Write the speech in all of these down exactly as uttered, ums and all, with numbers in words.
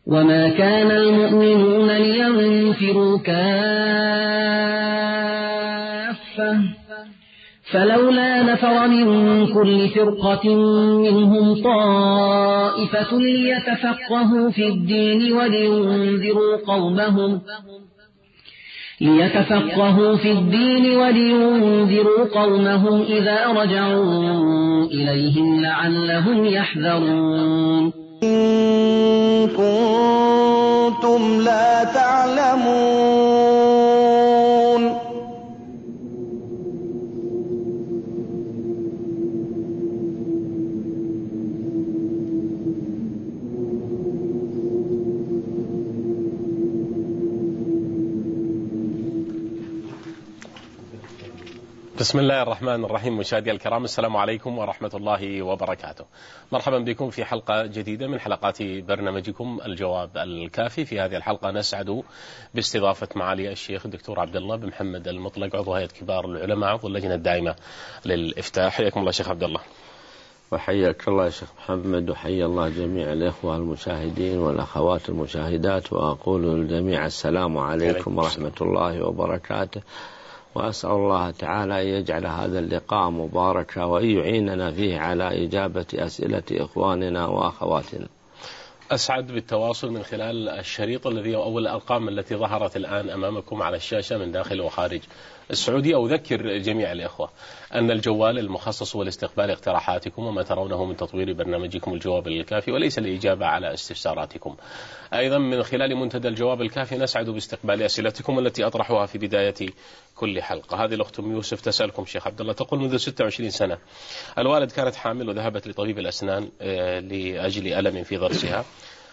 وما كان المؤمنون لينفروا كافة فلولا نفر من كل فرقة منهم طائفة ليتفقهوا في الدين ولينذروا قومهم ليتفقهوا في الدين ولينذروا قومهم إذا رجعوا إليهم لعلهم يحذرون. إن كنتم لا تعلمون. بسم الله الرحمن الرحيم. مشاهدي الكرام، السلام عليكم ورحمة الله وبركاته. مرحبا بكم في حلقة جديدة من حلقات برنامجكم الجواب الكافي. في هذه الحلقة نسعد باستضافة معالي الشيخ الدكتور عبد الله بن محمد المطلق، عضو هيئة كبار العلماء، عضو اللجنة الدائمة للإفتاء. حياكم الله شيخ عبد الله. وحياك الله يا شيخ محمد، وحيا الله جميع الإخوة المشاهدين والأخوات المشاهدات، وأقول للجميع السلام عليكم ورحمة الله وبركاته. وأسأل الله تعالى أن يجعل هذا اللقاء مباركا وأن يعيننا فيه على إجابة أسئلة إخواننا وأخواتنا. أسعد بالتواصل من خلال الشريط الذي أو الأرقام التي ظهرت الآن أمامكم على الشاشة من داخل وخارج السعودية. أذكر جميع الإخوة أن الجوال المخصص هو لاستقبال اقتراحاتكم وما ترونه من تطوير برنامجكم الجواب الكافي، وليس الإجابة على استفساراتكم. أيضا من خلال منتدى الجواب الكافي نسعد باستقبال أسئلتكم التي أطرحها في بداية كل حلقة. هذه الأخت أم يوسف تسألكم شيخ عبد الله، تقول: منذ ستة وعشرين سنة الوالد كانت حامل وذهبت لطبيب الأسنان لأجل ألم في ضرسها،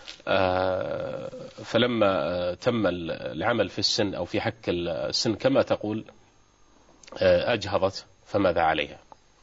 فلما تم العمل في السن أو في حك السن كما تقول أجهضت، فماذا عليها؟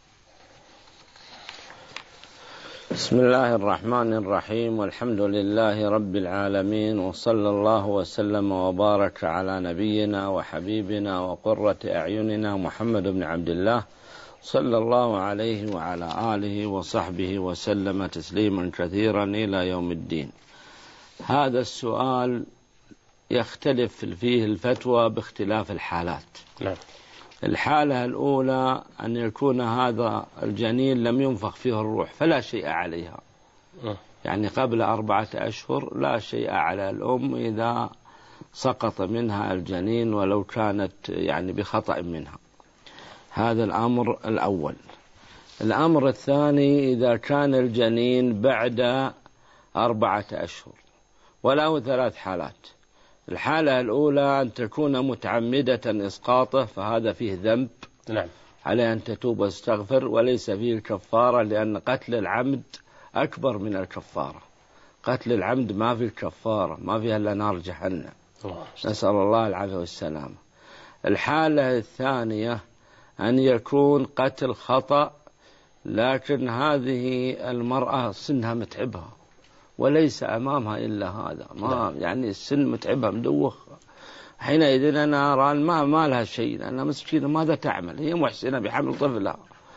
بسم الله الرحمن الرحيم، والحمد لله رب العالمين، وصلى الله وسلم وبارك على نبينا وحبيبنا وقرة أعيننا محمد بن عبد الله صلى الله عليه وعلى آله وصحبه وسلم تسليما كثيرا إلى يوم الدين. هذا السؤال يختلف فيه الفتوى باختلاف الحالات. نعم. الحالة الأولى أن يكون هذا الجنين لم ينفخ فيه الروح فلا شيء عليها، يعني قبل أربعة أشهر لا شيء على الأم إذا سقط منها الجنين ولو كانت يعني بخطأ منها. هذا الأمر الأول. الأمر الثاني: إذا كان الجنين بعد أربعة أشهر، وله ثلاث حالات. الحالة الأولى أن تكون متعمدة إسقاطه، فهذا فيه ذنب، نعم، عليه أن تتوب واستغفر، وليس فيه الكفارة، لأن قتل العمد أكبر من الكفارة. قتل العمد ما فيه الكفارة، ما فيها إلا نار جهنم، نسأل الله العافية والسلامة. الحالة الثانية أن يكون قتل خطأ، لكن هذه المرأة سنها متعبها وليس أمامها إلا هذا، ما يعني السن متعبها مدوخ، حينئذ أنا أرى ما ما لها شيء، أنا مسكينة ماذا تعمل، هي محسنة بحمل طفلها.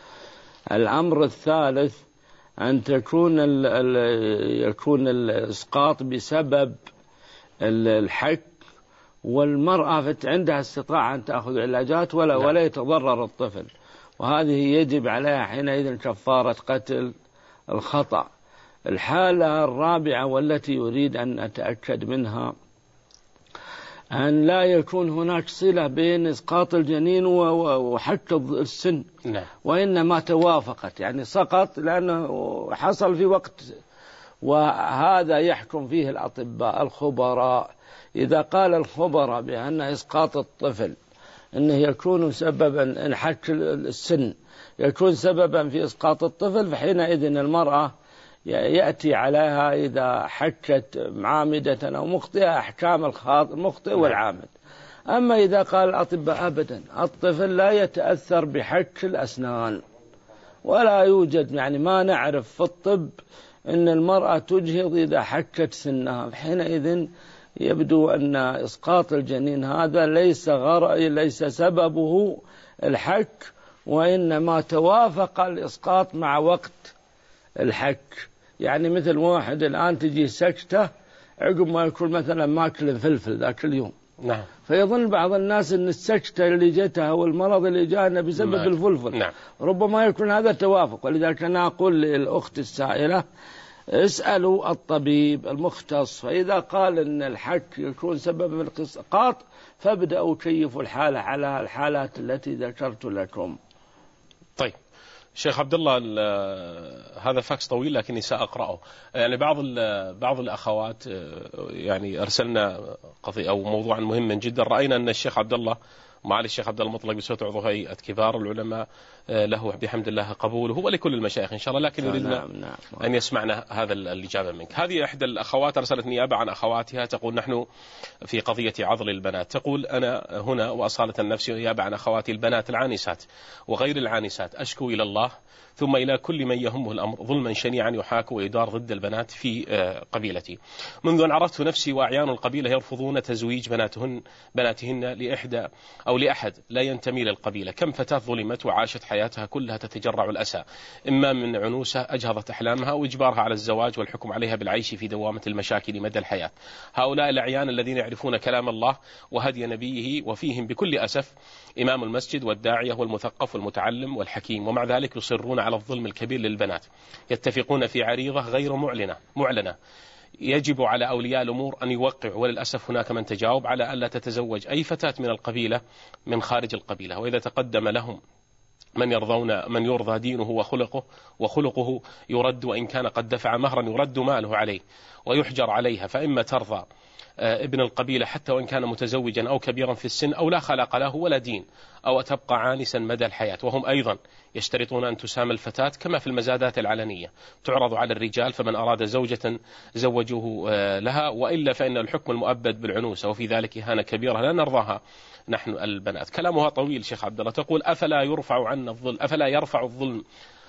الأمر الثالث أن تكون ال ال يكون الإسقاط بسبب الحك، والمرأة عندها استطاعة أن تأخذ علاجات ولا ولا يتضرر الطفل، وهذه يجب عليها حينئذ كفارة قتل الخطأ. الحالة الرابعة والتي يريد أن أتأكد منها أن لا يكون هناك صلة بين إسقاط الجنين وحك السن، وإنما توافقت، يعني سقط لأنه حصل في وقت، وهذا يحكم فيه الأطباء الخبراء. إذا قال الخبراء بأن إسقاط الطفل أنه يكون سببا، إن حك السن يكون سببا في إسقاط الطفل، فحينئذ المرأة يأتي عليها إذا حكت عامدة أو مخطئة أحكام المخطئ والعامد. أما إذا قال الأطباء أبدا الطفل لا يتأثر بحك الأسنان، ولا يوجد، يعني ما نعرف في الطب أن المرأة تجهض إذا حكت سنها، حينئذ يبدو أن إسقاط الجنين هذا ليس غر... ليس سببه الحك، وإنما توافق الإسقاط مع وقت الحك. يعني مثل واحد الآن تجي سكتة عقب ما يكون مثلا ماكل فلفل ذاك اليوم. نعم. فيظن بعض الناس أن السكتة اللي جتها والمرض اللي جاءنا بسبب الفلفل. نعم. ربما يكون هذا توافق. ولذلك أنا أقول للأخت السائلة اسألوا الطبيب المختص، فإذا قال أن الحك يكون سبب الإسقاط فابدأوا كيفوا الحالة على الحالات التي ذكرت لكم. طيب شيخ عبد الله، هذا فاكس طويل لكني سأقرأه. يعني بعض بعض الأخوات يعني أرسلنا قضية أو موضوعا مهما جدا. رأينا أن الشيخ عبد الله معالي الشيخ عبد الله المطلق بصوت عضو هيئة كبار العلماء له بحمد الله قبوله ولكل المشايخ إن شاء الله، لكن يريدنا نعم نعم. أن يسمعنا هذا الإجابة منك. هذه إحدى الأخوات أرسلت نيابة عن أخواتها، تقول نحن في قضية عضل البنات. تقول أنا هنا وأصالة النفس نيابة عن أخواتي البنات العانسات وغير العانسات أشكو إلى الله ثم إلى كل من يهمه الأمر ظلما شنيعا يحاك ويدار ضد البنات في قبيلتي. منذ أن عرفت نفسي وأعيان القبيلة يرفضون تزويج بناتهن بناتهن لإحدى أو لأحد لا ينتمي للقبيلة. كم فتاة ظلمت وعاشت حياتها كلها تتجرع الأسى، إما من عنوسة أجهضت أحلامها وإجبارها على الزواج والحكم عليها بالعيش في دوامة المشاكل مدى الحياة. هؤلاء الأعيان الذين يعرفون كلام الله وهدي نبيه وفيهم بكل أسف إمام المسجد والداعية والمثقف والمتعلم والحكيم، ومع ذلك يصرون على الظلم الكبير للبنات. يتفقون في عريضة غير معلنة معلنة يجب على أولياء الأمور أن يوقعوا، وللأسف هناك من تجاوب على ألا تتزوج أي فتاة من القبيلة من خارج القبيلة، وإذا تقدم لهم من يرضون من يرضى دينه وخلقه وخلقه يرد، وإن كان قد دفع مهرا يرد ماله عليه ويحجر عليها. فإما ترضى ابن القبيلة حتى وإن كان متزوجا أو كبيرا في السن أو لا خلق له ولا دين، أو تبقى عانسا مدى الحياة. وهم أيضا يشترطون أن تسام الفتاة كما في المزادات العلنية تعرض على الرجال، فمن أراد زوجة زوجوه لها، وإلا فإن الحكم المؤبد بالعنوسة، وفي ذلك إهانة كبيرة لا نرضاها نحن البنات. كلامها طويل شيخ عبد الله. تقول أفلا يرفع عنا الظلم أفلا يرفع الظلم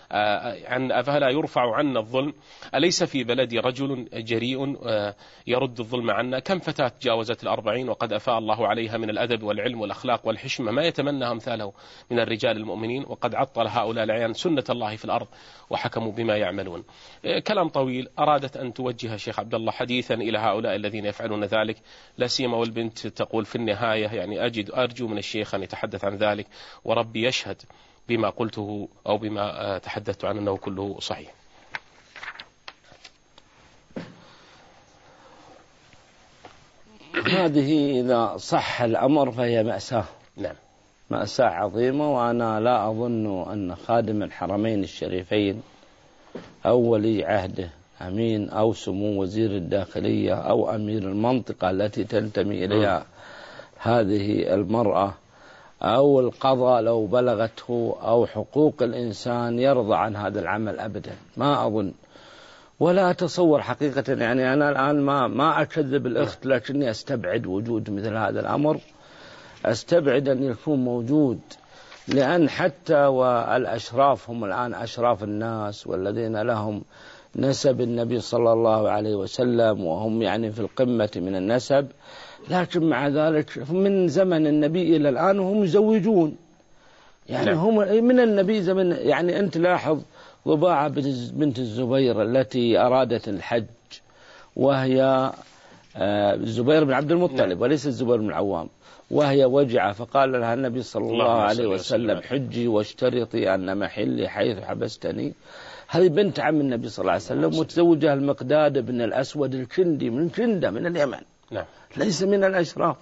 عن أفلا يرفع عنا الظلم؟ أليس في بلدي رجل جريء يرد الظلم عنا؟ كم فتاة جاوزت الأربعين وقد أفاء الله عليها من الأدب والعلم والأخلاق والحشمة ما يتمنى أمثاله من الرجال المؤمنين، وقد عطل هؤلاء العيان سنة الله في الأرض وحكموا بما يعملون. كلام طويل. أرادت أن توجه شيخ عبد الله حديثا إلى هؤلاء الذين يفعلون ذلك، لا سيما والبنت تقول في النهاية يعني أجد أرجو من الشيخ أن يتحدث عن ذلك، وربي يشهد بما قلته أو بما تحدثت عنه أنه كله صحيح. هذه إذا صح الأمر فهي مأساة. نعم. مأساة عظيمة. وأنا لا أظن أن خادم الحرمين الشريفين أو ولي عهده أمين أو سمو وزير الداخلية أو أمير المنطقة التي تنتمي إليها هذه المرأة أو القضاء لو بلغته أو حقوق الإنسان يرضى عن هذا العمل أبدا، ما أظن ولا أتصور حقيقة. يعني أنا الآن ما ما أكذب الأخت، لكني أستبعد وجود مثل هذا الأمر، أستبعد أن يكون موجود، لأن حتى والأشراف هم الآن أشراف الناس والذين لهم نسب النبي صلى الله عليه وسلم وهم يعني في القمة من النسب، لكن مع ذلك من زمن النبي إلى الآن هم يزوجون. يعني لا. هم من النبي زمن. يعني أنت لاحظ ضباعة بنت الزبير التي أرادت الحج، وهي الزبير بن عبد المطلب وليس الزبير بن العوام، وهي وجعة فقال لها النبي صلى الله عليه وسلم حجي واشترطي أن محلي حيث حبستني. هذه بنت عم النبي صلى الله عليه وسلم، متزوجها المقداد بن الأسود الكندي من كندة من اليمن. نعم. ليس من الأشراف.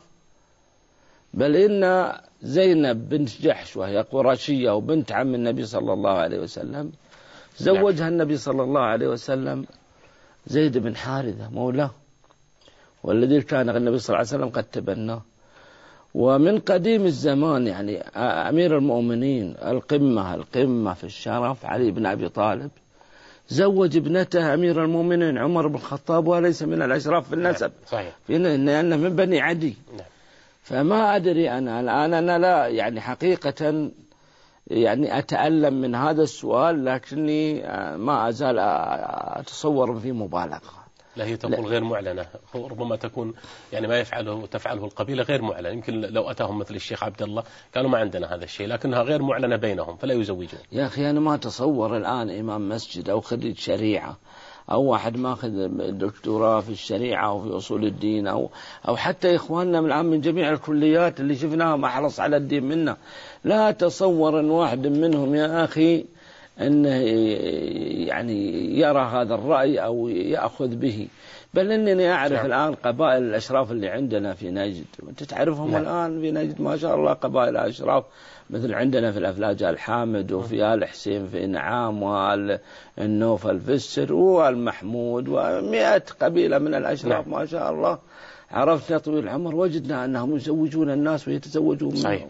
بل إن زينب بنت جحش وهي قرشية وبنت عم النبي صلى الله عليه وسلم زوجها النبي صلى الله عليه وسلم زيد بن حارثة مولاه، والذي كان النبي صلى الله عليه وسلم قد تبناه. ومن قديم الزمان يعني أمير المؤمنين القمة القمة في الشرف علي بن أبي طالب زوج ابنته أمير المؤمنين عمر بن الخطاب، وليس من الأشراف في النسب. صحيح. لأنه من بني عدي. نعم. فما أدري أنا الآن أنا لا يعني حقيقة يعني أتألم من هذا السؤال، لكني ما أزال أتصور في مبالغة. لا هي تقول غير معلنة، ربما تكون يعني ما يفعله تفعله القبيلة غير معلنة. يمكن لو أتاهم مثل الشيخ عبد الله قالوا ما عندنا هذا الشيء، لكنها غير معلنة بينهم فلا يزوجون. يا أخي أنا ما أتصور الآن إمام مسجد أو خريج شريعة أو واحد ماخذ دكتوراه في الشريعة أو في أصول الدين، أو أو حتى إخواننا من الآن من جميع الكليات اللي شفناهم أحرص على الدين منا. لا تصور أن واحد منهم يا أخي أنه يعني يرى هذا الرأي أو يأخذ به، بل أنني أعرف نعم. الآن قبائل الأشراف اللي عندنا في نجد، وأنت تعرفهم نعم. الآن في نجد ما شاء الله قبائل الأشراف، مثل عندنا في الأفلاج الحامد، وفي آل حسين في نعام، والنوفل في السر، والمحمود، ومئة قبيلة من الأشراف نعم. ما شاء الله. عرفنا طويل العمر وجدنا أنهم يزوجون الناس ويتزوجون منهم،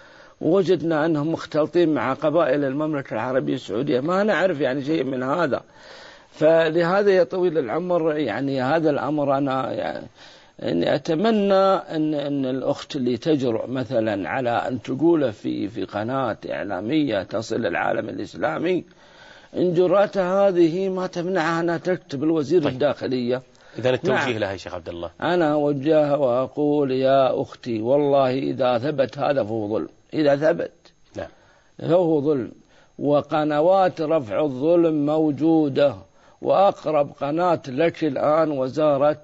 ووجدنا أنهم مختلطين مع قبائل المملكة العربية السعودية، ما نعرف يعني شيء من هذا. فلهذا يا طويل العمر يعني هذا الأمر أنا يعني إني أتمنى أن أن الأخت اللي تجرؤ مثلا على أن تقول في في قناة إعلامية تصل للعالم الإسلامي، إن جرأتها هذه ما تمنعها أنها تكتب الوزير طيب. الداخلية. إذا التوجيه نعم. لها يا شيخ عبد الله، أنا أوجهها وأقول يا أختي والله إذا ثبت هذا فهو ظلم، إذا ثبت نعم فهو ظلم، وقنوات رفع الظلم موجودة، وأقرب قناة لك الآن وزارة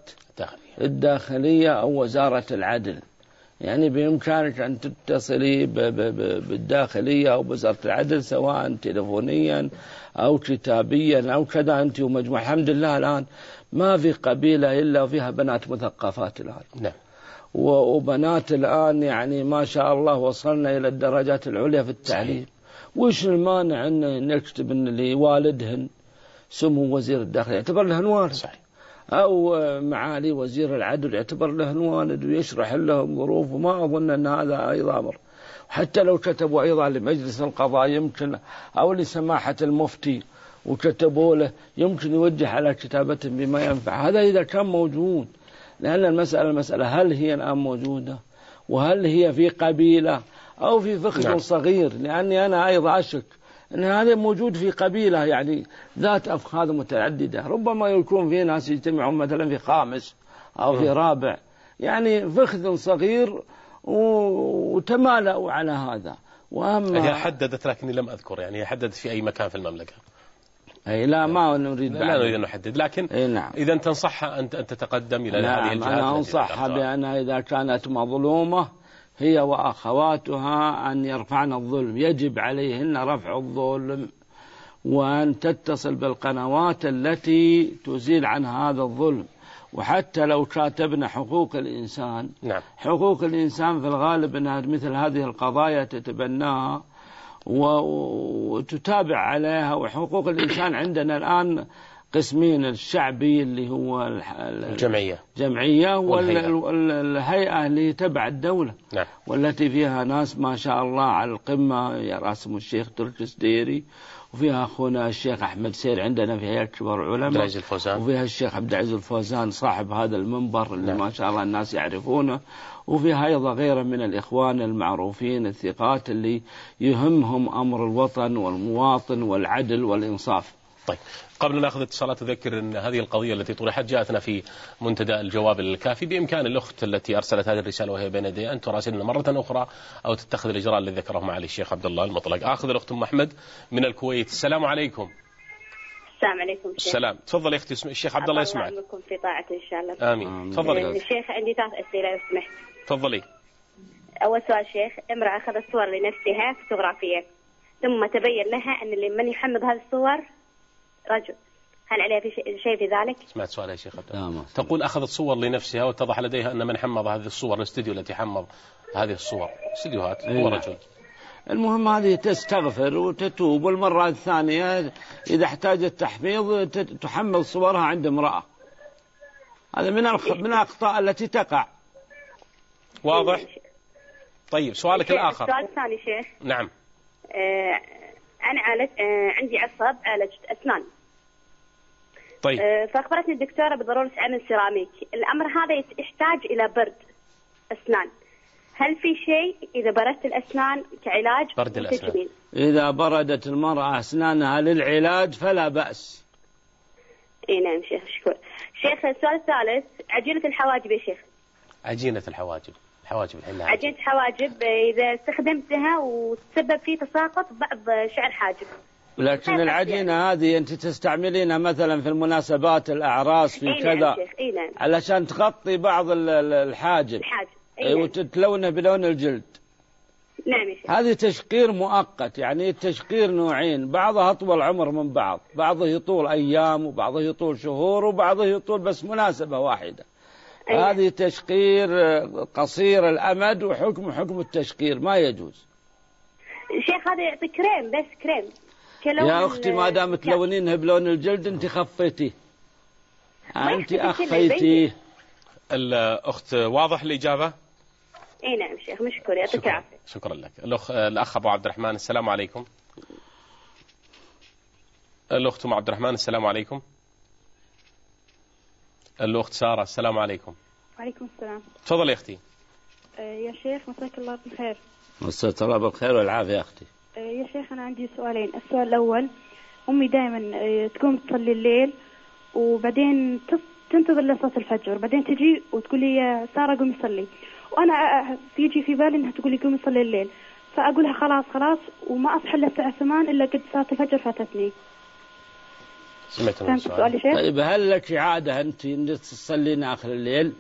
الداخلية أو وزارة العدل، يعني بإمكانك أن تتصلي بالداخلية أو وزارة العدل سواء تلفونيا أو كتابيا أو كذا، أنت ومجموعة. الحمد لله الآن ما في قبيلة إلا وفيها بنات مثقفات الآن نعم. وبنات الآن يعني ما شاء الله وصلنا إلى الدرجات العليا في التعليم. وإيش المانع أن نكتب أن لوالدهن سمو وزير الداخلية يعتبر له والد، أو معالي وزير العدل يعتبر له والد، ويشرح لهم ظروف. وما أظن أن هذا أيضا أمر، حتى لو كتبوا أيضا لمجلس القضاء يمكن، أو لسماحة المفتي وكتبوا له يمكن يوجه على كتابته بما ينفع. هذا إذا كان موجود، لأن المسألة المسألة هل هي الآن موجودة، وهل هي في قبيلة أو في فخذ نعم. صغير، لأني أنا أيضا أشك أن هذا موجود في قبيلة يعني ذات أفخاذ متعددة، ربما يكون في ناس يجتمعون مثلا في خامس أو في رابع، يعني فخذ صغير وتمالأوا على هذا. وأما هي حددت، لكني لم أذكر يعني هي حددت في أي مكان في المملكة. أي لا ما نريد لا, لا نريد أن نحدد، لكن نعم. إذا تنصحها أن تتقدم إلى نعم هذه الجهات. أنا أنصحها بأنها إذا كانت مظلومة هي وأخواتها أن يرفعن الظلم، يجب عليهن رفع الظلم، وأن تتصل بالقنوات التي تزيل عن هذا الظلم. وحتى لو كاتبنا حقوق الإنسان نعم. حقوق الإنسان في الغالب أنها مثل هذه القضايا تتبناها وتتابع عليها. وحقوق الإنسان عندنا الآن قسمين، الشعبي اللي هو الجمعية جمعية والهيئة اللي تبع الدولة نعم. والتي فيها ناس ما شاء الله على القمة، يراسم الشيخ تركس ديري، وفيها أخونا الشيخ أحمد سير عندنا في هيئة كبار العلماء، وفيها الشيخ عبد العزيز الفوزان صاحب هذا المنبر اللي نعم. ما شاء الله الناس يعرفونه، وفيها أيضا غيره من الإخوان المعروفين الثقات اللي يهمهم أمر الوطن والمواطن والعدل والإنصاف. طيب قبل أن نأخذ اتصالات أذكر أن هذه القضية التي طرحت جاءتنا في منتدى الجواب الكافي، بإمكان الأخت التي أرسلت هذه الرسالة وهي بين يدي أن تراسلنا مرة أخرى أو تتخذ الإجراء الذي ذكره معالي الشيخ عبد الله المطلق. آخذ الأخت أم أحمد من الكويت. السلام عليكم. السلام عليكم. السلام. تفضل يا أختي الشيخ عبد الله يسمعك. الله يعلمكم في طاعته إن شاء الله. آمين. تفضلي. الشيخ عندي ثلاث أسئلة لو سمحت. تفضلي. أول سؤال شيخ، امرأة أخذت صور لنفسها فوتوغرافية ثم تبين لها أن من يحمض هذه الصور رجل، هل عليها في شيء في ذلك؟ سمعت سؤال يا شيخ عبد. تقول أخذت صور لنفسها واتضح لديها أن من حمض هذه الصور، الاستديو التي حمض هذه الصور استديوهات هو رجل. المهم هذه تستغفر وتتوب، والمرة الثانية إذا احتاجت تحميض تحمل صورها عند امرأة. هذا من من الأخطاء التي تقع. واضح؟ طيب سؤالك الآخر. السؤال الثاني شيخ. نعم. آه أنا عالج آه عندي عصب عالجت أسنان. طيب. آه فأخبرتني الدكتورة بضرورة عمل سيراميك. الأمر هذا يحتاج إلى برد أسنان، هل في شيء إذا بردت الأسنان كعلاج؟ برد الأسنان إذا بردت المرأة أسنانها للعلاج فلا بأس. إيه نعم شيخ شكرا. شيخ السؤال الثالث، عجينة الحواجب يا شيخ. عجينة الحواجب الحواجب الحين عجينة الحواجب إذا استخدمتها وتسبب في تساقط بعض شعر حاجب، لكن العجينة هذه أنت تستعملينها مثلا في المناسبات الأعراس في كذا علشان تغطي بعض الحاجب وتتلونه بلون الجلد. نعم يا شيخ. هذه تشقير مؤقت، يعني التشقير نوعين، بعضها أطول عمر من بعض، بعضه يطول أيام وبعضه يطول شهور وبعضه يطول بس مناسبة واحدة. أيوة. هذه تشقير قصير الأمد وحكم حكم التشقير ما يجوز. شيخ هذا يعطي كريم بس كريم. يا أختي ما دام تلونينها بلون الجلد أنت خفيتيه، أنت أخفيتيه. الأخت واضح الإجابة؟ اي نعم شيخ مشكور يعطيك العافية. شكرا لك. الأخ الأخ أبو عبد الرحمن السلام عليكم. الأخت أم عبد الرحمن السلام عليكم. الأخت سارة السلام عليكم. وعليكم السلام. تفضل يا أختي. أه يا شيخ مساك الله بالخير. مساك الله بالخير والعافية يا أختي. أه يا شيخ أنا عندي سؤالين. السؤال الأول أمي دائما أه تقوم تصلي الليل وبعدين تنتظر لصلاة الفجر، بعدين تجي وتقول لي يا سارة قومي صلي، وأنا يجي في بالي إنها تقول لي قومي صلي الليل، فأقولها خلاص خلاص وما أصحى إلا الساعة ثمان إلا قد صلاة الفجر فاتتني. سمعت السؤال يا شيخ؟ طيب هل لك عادة أنت إنك تصلين آخر الليل؟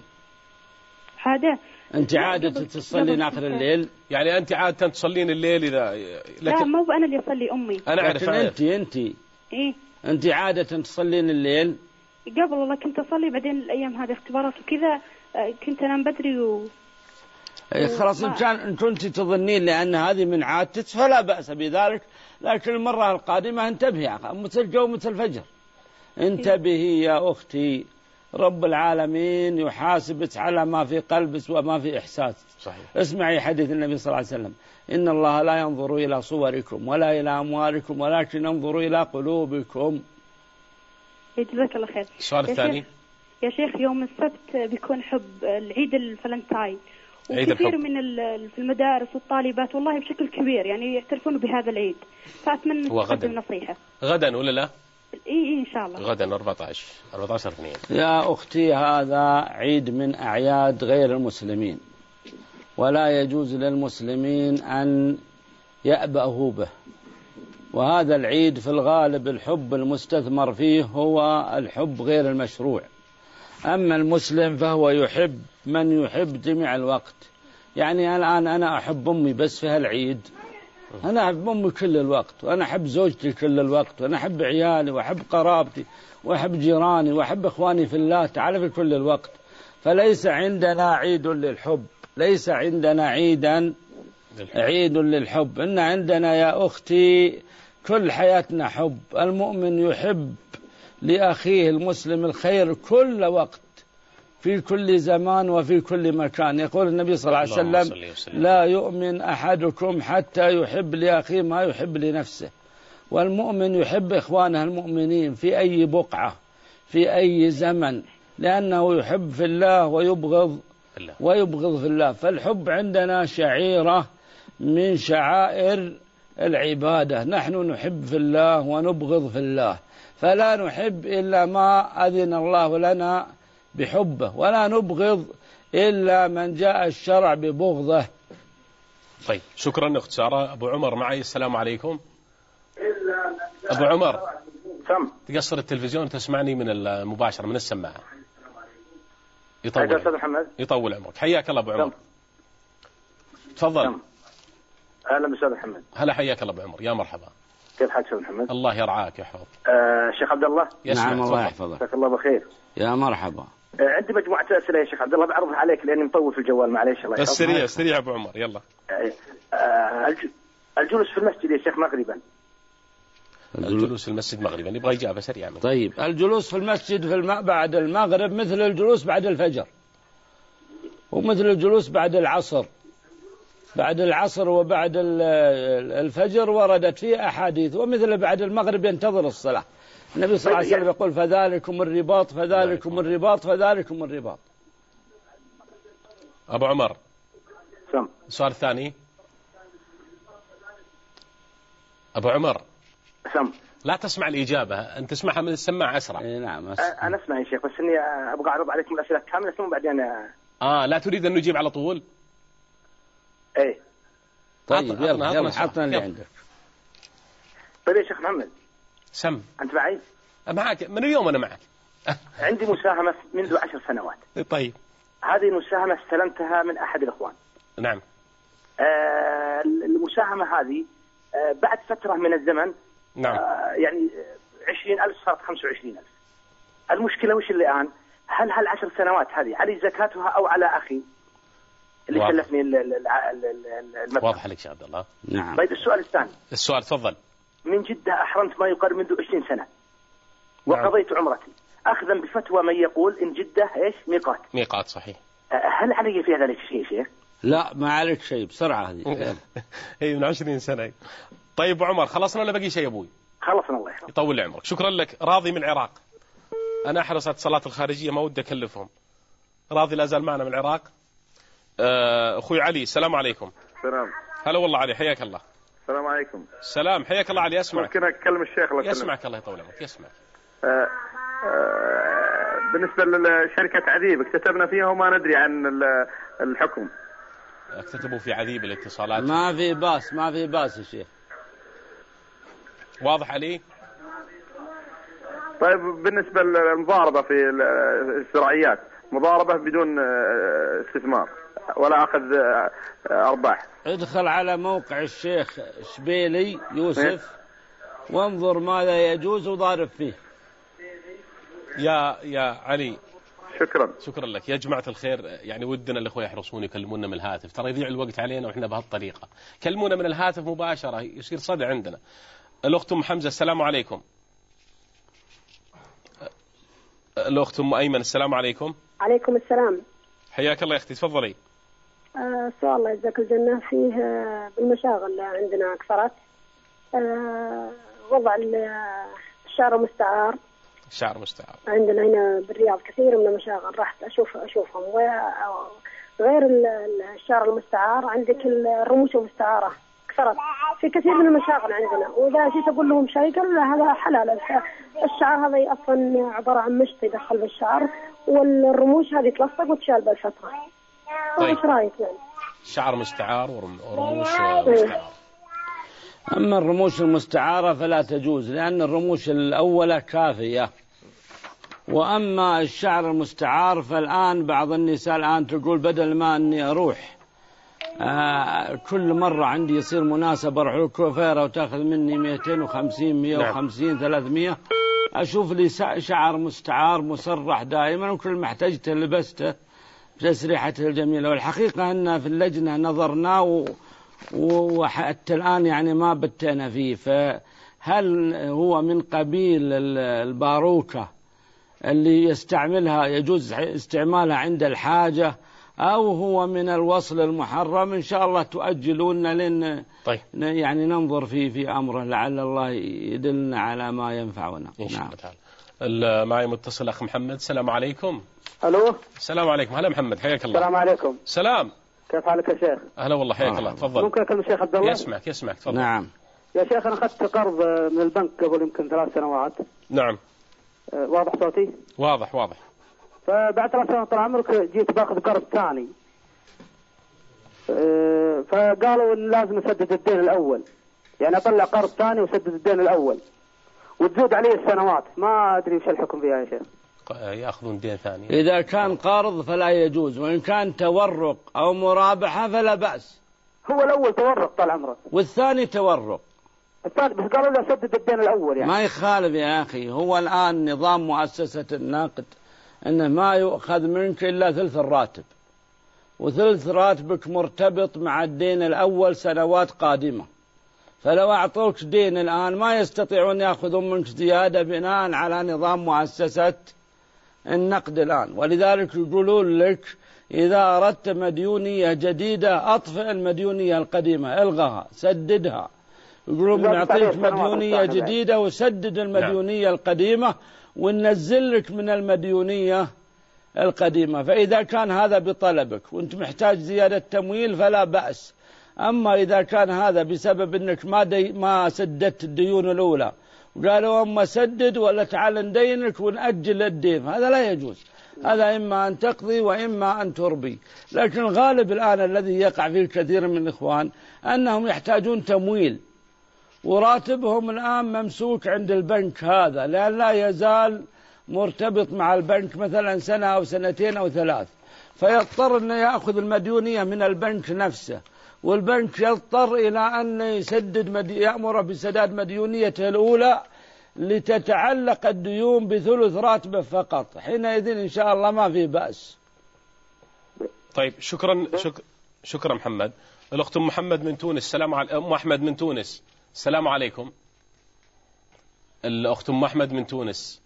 عادة؟ أنت عادة تصلين آخر الليل؟ يعني أنت عادة تصلين الليل إذا لكن... لا مو أنا اللي أصلي أمي. أنا أعرف. أنت أنت إيه؟ أنت عادة تصلين الليل؟ قبل والله كنت أصلي، بعدين الأيام هذه اختبارات وكذا كنت أنام بدري و... خلاص إن كان إن كنت تظنين لأن هذه من عادتك فلا بأس بذلك، لكن المرة القادمة انتبهي مثل جو مثل الفجر. انتبهي يا أختي، رب العالمين يحاسبك على ما في قلبك وما في إحساسك. صحيح. اسمعي حديث النبي صلى الله عليه وسلم: إن الله لا ينظر إلى صوركم ولا إلى أموالكم ولكن ينظر إلى قلوبكم. جزاك الله خير. السؤال الثاني يا شيخ يوم السبت بيكون حب العيد الفلنتاين، وكثير من في المدارس والطالبات والله بشكل كبير يعني يعترفون بهذا العيد، فأتمنى تقدم نصيحة. غدا ولا لا؟ إيه إيه إن شاء الله. غدا أربعة عشر أربعة عشر اثنين. يا أختي هذا عيد من أعياد غير المسلمين، ولا يجوز للمسلمين أن يأبأوا به، وهذا العيد في الغالب الحب المستثمر فيه هو الحب غير المشروع. أما المسلم فهو يحب من يحب جميع الوقت. يعني الآن أنا أحب أمي بس في هالعيد، أنا أحب أمي كل الوقت، وأنا أحب زوجتي كل الوقت، وأنا أحب عيالي وأحب قرابتي وأحب جيراني وأحب إخواني في الله تعالى في كل الوقت. فليس عندنا عيد للحب، ليس عندنا عيدا عيد للحب. إن عندنا يا أختي كل حياتنا حب. المؤمن يحب لأخيه المسلم الخير كل وقت في كل زمان وفي كل مكان. يقول النبي صلى الله عليه وسلم: لا يؤمن أحدكم حتى يحب لأخيه ما يحب لنفسه. والمؤمن يحب إخوانه المؤمنين في أي بقعة في أي زمن، لأنه يحب في الله ويبغض ويبغض في الله. فالحب عندنا شعيرة من شعائر العبادة. نحن نحب في الله ونبغض في الله، فلا نحب إلا ما أذن الله لنا بحبه، ولا نبغض إلا من جاء الشرع ببغضه. طيب شكرا أخت سارة. أبو عمر معي. السلام عليكم. أبو عمر سم تقصر التلفزيون وتسمعني من المباشرة من السماعة. يطول أستاذ محمد. يطول عمرك. حياك الله أبو عمر. تفضل. أهلا بأستاذ محمد. هلا حياك الله أبو عمر. يا مرحبا. كيف حالك أستاذ محمد؟ الله يرعاك يحفظ. آه شيخ عبد الله. نعم الله يحفظك. جزاك الله بخير. يا مرحبا. آه عندي مجموعة أسئلة يا شيخ عبد الله بعرضها عليك لأني مطول في الجوال معليش. الله يحفظك. السريع السريع أبو عمر يلا. آه آه الجلوس في المسجد يا شيخ مغربا. الجلوس في المسجد مغربا يبغى إجابة سريعة. طيب الجلوس في المسجد في الماء بعد المغرب مثل الجلوس بعد الفجر، ومثل الجلوس بعد العصر. بعد العصر وبعد الفجر وردت فيه أحاديث، ومثل بعد المغرب ينتظر الصلاة. النبي صلى الله عليه وسلم يقول: فذلكم الرباط فذلكم الرباط فذلكم الرباط. أبو عمر سم. السؤال الثاني. أبو عمر سم. لا تسمع الإجابة، أنت تسمعها من السماعة أسرع. إيه نعم أسمع. أنا أسمع يا شيخ، بس إني أبغى أعرض عليكم الأسئلة كاملة ثم بعدين. آه لا تريد أن نجيب على طول؟ إيه طيب يلا يلا حطنا اللي عندك. طيب يا شيخ محمد. سم. أنت معي؟ معك من اليوم أنا معك. عندي مساهمة منذ عشر سنوات. طيب. هذه المساهمة استلمتها من أحد الإخوان. نعم. آه المساهمة هذه آه بعد فترة من الزمن. نعم. آه يعني عشرين ألف صارت خمسة وعشرين ألف. المشكلة وش اللي الآن؟ هل هالعشر سنوات هذه علي زكاتها أو على أخي اللي واضح. كلفني المبلغ؟ واضح عليك يا عبد الله. نعم. طيب السؤال الثاني. السؤال تفضل. من جدة أحرمت ما يقارب منذ عشرين سنة وقضيت عمرتي أخذا بفتوى من يقول إن جدة إيش ميقات. ميقات صحيح. هل علي في ذلك شيء شيخ؟ لا ما عليك شيء بسرعة هذه. هي من عشرين سنة. طيب عمر خلصنا ولا بقي شيء يا أبوي؟ خلصنا الله يحفظك. يطول لي عمرك. شكرا لك. راضي من العراق. أنا أحرص على الاتصالات الخارجية ما ودي أكلفهم. راضي لا زال معنا من العراق. أخوي علي السلام عليكم. السلام. هلا والله علي حياك الله. السلام عليكم. السلام حياك الله علي أسمعك. ممكن أكلم الشيخ الله يسمعك الله يطول عمرك يسمعك. آه آه بالنسبة لشركة عذيب اكتتبنا فيها وما ندري عن الحكم. اكتتبوا في عذيب الاتصالات. ما في باس ما في باس يا شيخ. واضح علي؟ طيب بالنسبة للمضاربة في الزراعيات مضاربة بدون استثمار ولا أخذ أرباح. ادخل على موقع الشيخ شبيلي يوسف وانظر ماذا يجوز وضارب فيه. يا يا علي شكرا. شكرا لك يا جماعة الخير. يعني ودنا الأخوة يحرصون يكلمونا من الهاتف ترى يضيع الوقت علينا وإحنا بهالطريقة. كلمونا من الهاتف مباشرة يصير صدى عندنا. الأخت أم حمزة السلام عليكم. الأخت أم أيمن السلام عليكم. عليكم السلام. حياك الله يا أختي تفضلي. آه سؤال الله يجزاك الجنة. فيه آه بالمشاغل عندنا أكثرت آه وضع الشعر المستعار. الشعر المستعار عندنا هنا بالرياض كثير من المشاغل رحت أشوف أشوفهم. وغير الشعر المستعار عندك الرموش المستعارة أكثرت في كثير من المشاغل عندنا. وإذا جيت أقول لهم شيء قالوا لا هذا حلال. الشعر هذا أصلا عبارة عن مشط يدخل بالشعر والرموش هذه تلصق وتشال بالفترة. طيب. ايش رايك يعني؟ شعر مستعار ورموش مستعار. أما الرموش المستعارة فلا تجوز لأن الرموش الأولى كافية. وأما الشعر المستعار فالآن بعض النساء الآن تقول بدل ما أني أروح آه كل مرة عندي يصير مناسبة أروح الكوفيرة وتأخذ مني مئتين وخمسين مئة وخمسين ثلاثمئة أشوف لي شعر مستعار مسرح دائما وكل ما احتجته لبسته بتسريحته الجميلة. والحقيقة أن في اللجنة نظرنا و... وحتى الآن يعني ما بتنا فيه. فهل هو من قبيل الباروكة اللي يستعملها يجوز استعمالها عند الحاجة أو هو من الوصل المحرم؟ إن شاء الله تؤجلون لأن طيب. يعني ننظر فيه في أمره لعل الله يدلنا على ما ينفعنا. إن شاء الله تعالى. معي متصل أخ محمد السلام عليكم. ألو السلام عليكم. هلا محمد حياك الله. السلام عليكم. سلام. كيف حالك يا شيخ؟ أهلا والله حياك آه. الله تفضل. ممكن أكلم الشيخ عبد الله؟ يسمعك يسمعك تفضل. نعم يا شيخ أنا أخذت قرض من البنك قبل يمكن ثلاث سنوات. نعم. أه واضح صوتي؟ واضح واضح. فبعد ثلاث سنوات طال عمرك جيت باخذ قرض ثاني. أه فقالوا إن لازم أسدد الدين الأول. يعني أطلع قرض ثاني وأسدد الدين الأول. وتزود عليه السنوات ما أدري وش الحكم فيها يا شيخ. يأخذون دين ثاني. إذا كان قرض فلا يجوز وإن كان تورق أو مرابحة فلا بأس. هو الأول تورق طال عمرك والثاني تورق. الثاني بس قالوا له سدد الدين الأول يعني. ما يخالف يا أخي. هو الآن نظام مؤسسة النقد أنه ما يؤخذ منك إلا ثلث الراتب وثلث راتبك مرتبط مع الدين الأول سنوات قادمة. فلو أعطوك دين الآن ما يستطيعون يأخذون منك زيادة بناء على نظام مؤسسة النقد الآن. ولذلك يقولون لك إذا أردت مديونية جديدة أطفئ المديونية القديمة الغها سددها. يقولون نعطيك مديونية جديدة وسدد المديونية القديمة وننزل لك من المديونية القديمة. فإذا كان هذا بطلبك وانت محتاج زيادة تمويل فلا بأس. أما إذا كان هذا بسبب أنك ما, دي ما سددت الديون الأولى وقالوا أما سدد ولا تعال ندينك ونأجل الدين هذا لا يجوز. هذا إما أن تقضي وإما أن تربي. لكن الغالب الآن الذي يقع فيه كثير من الإخوان أنهم يحتاجون تمويل وراتبهم الآن ممسوك عند البنك هذا، لأن لا يزال مرتبط مع البنك مثلا سنة أو سنتين أو ثلاث، فيضطر أن يأخذ المديونية من البنك نفسه، والبنك يضطر إلى أن يسدد مدي... يأمر بسداد مديونيته الأولى لتتعلق الديون بثلث راتبه فقط، حينئذ إن شاء الله ما في بأس. طيب شكرا شك... شكرا محمد. الأخت أم محمد من تونس. السلام عليكم. أم أحمد من تونس. السلام عليكم. الأخت أم أحمد من تونس.